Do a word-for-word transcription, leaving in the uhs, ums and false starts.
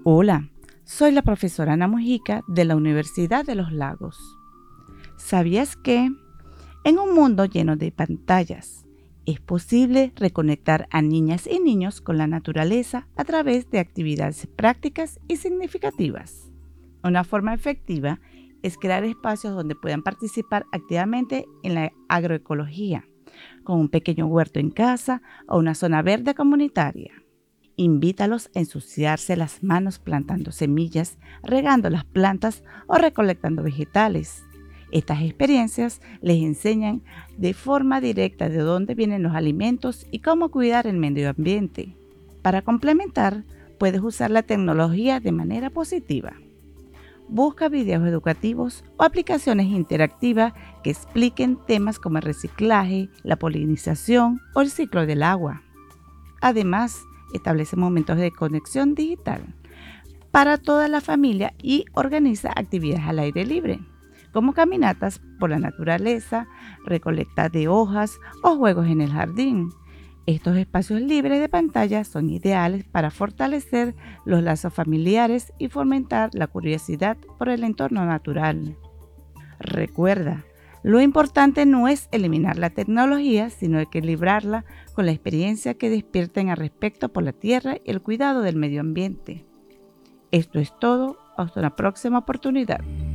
Hola, soy la profesora Ana Mujica de la Universidad de los Lagos. ¿Sabías que en un mundo lleno de pantallas es posible reconectar a niñas y niños con la naturaleza a través de actividades prácticas y significativas? Una forma efectiva es crear espacios donde puedan participar activamente en la agroecología, con un pequeño huerto en casa o una zona verde comunitaria. Invítalos a ensuciarse las manos plantando semillas, regando las plantas o recolectando vegetales. Estas experiencias les enseñan de forma directa de dónde vienen los alimentos y cómo cuidar el medio ambiente. Para complementar, puedes usar la tecnología de manera positiva. Busca videos educativos o aplicaciones interactivas que expliquen temas como el reciclaje, la polinización o el ciclo del agua. Además, establece momentos de conexión digital para toda la familia y organiza actividades al aire libre, como caminatas por la naturaleza, recolecta de hojas o juegos en el jardín. Estos espacios libres de pantalla son ideales para fortalecer los lazos familiares y fomentar la curiosidad por el entorno natural. Recuerda, lo importante no es eliminar la tecnología, sino equilibrarla con la experiencia que despierten al respeto por la tierra y el cuidado del medio ambiente. Esto es todo. Hasta una próxima oportunidad.